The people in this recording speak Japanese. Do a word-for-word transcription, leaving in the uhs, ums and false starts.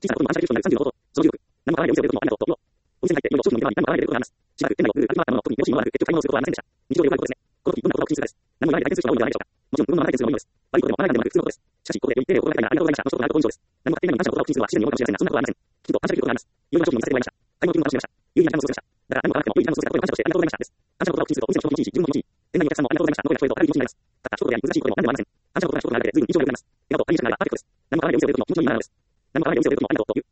小さなことも暗射できる人になるさんじゅうのこと、その重力、何も考えないでお店を出ることもあるなどと、お店に入って、今、商品の値段に何も考えないで出ることがあります。しばらく店内をぐるぐる歩き回ったものの、特によろしいものはなく、結局買い物をすることはありませんでした。日常でよくあることですね。この時、どんなことが口にするかです。何も今まで体験する人が多いのではないでしょうか。もちろん、自分のまま体験するのもいいのです。悪いことでも悪いことでもなく、普通のことです。しかし、ここで良い丁寧を心がけたいな、ありがとうございました。の一言があること以上です。何も買っていないのに感謝の言葉を口にするのは不自然に思うかもしれませんが、そんなことはありません。きちんと感謝できることがあります。いろいろな商品を見させてもらいました。買い物気分を楽しみました。有意義な時間を過ごせました。だから何も買わなくても良い時間を過ごせたことへの感謝としてありがとうございましたです。感謝の言葉を口にするとお店の商品を口にし、自分も口に、丁寧な言葉を口にするとお店の商品の一気になります。たった一言では難しい商品になります。感謝の言葉が一言でもあるだけで随分印象が良くなります。笑顔と愛にしたならパーフェクトです。何も買わないでお店を出ることも気持ちのいいなのです。何も買わないでお店を出ることもありがとうという